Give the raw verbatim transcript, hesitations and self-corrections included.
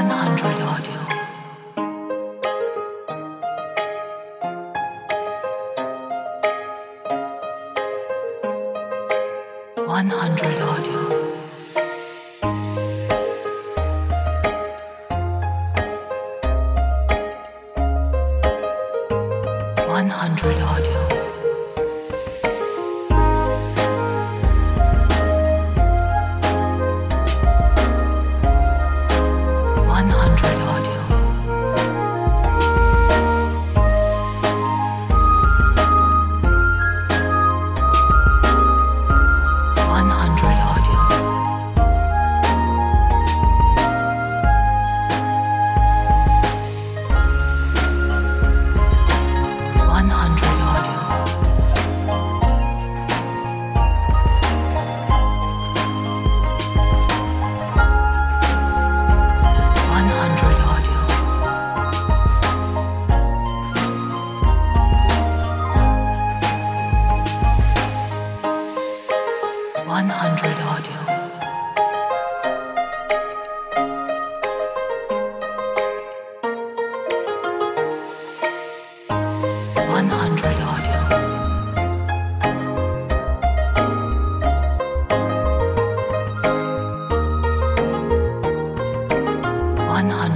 hundred audio. one hundred audio. one hundred audio. one hundred audio. one hundred audio. one hundred audio. one hundred audio. one hundred audio. one hundred audio. one hundred